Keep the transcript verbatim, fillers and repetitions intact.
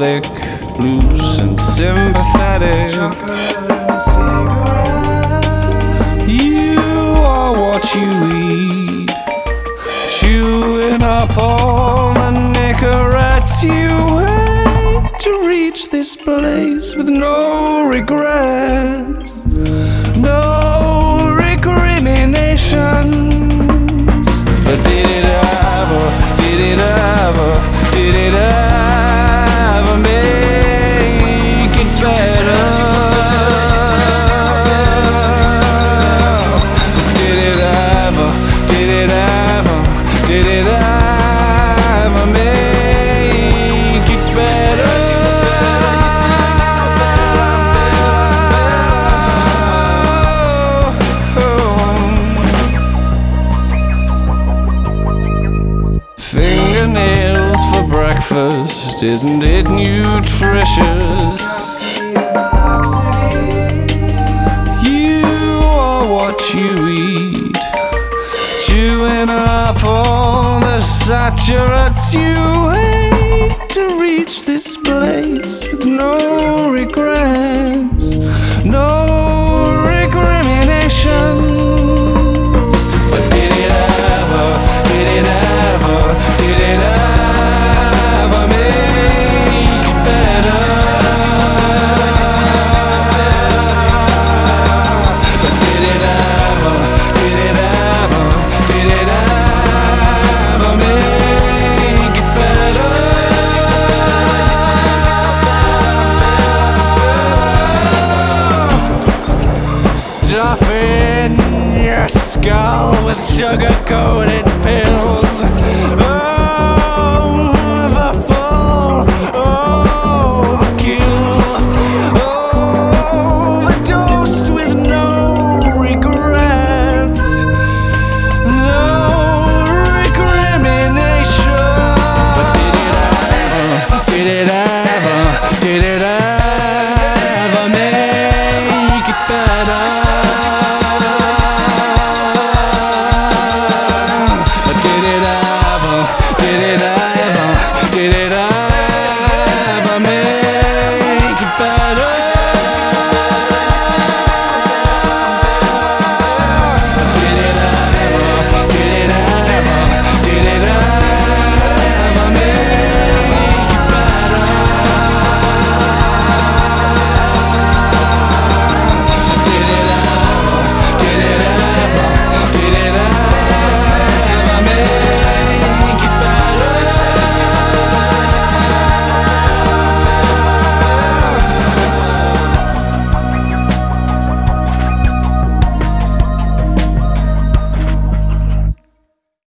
erotic, loose and sympathetic. You are what you eat, chewing up all the nicorettes. You hate to reach this place with no regrets, no recriminations. But did it ever, did it ever, did it ever make it better? Did it ever, did it ever, did it ever make it better? Fingernails for breakfast, isn't it nutritious? You are what you eat, chewing up all the saturates. You hate to reach this place with no regrets, no recriminations. But did it ever, did it ever, did it ever make it better? But did it ever, did it ever, did it ever make it better? Stuffing your skull with sugar-coated pills. Oh, the fall, oh, the kill, overdosed with no regrets, no recrimination. But did it ever, did it ever, did it ever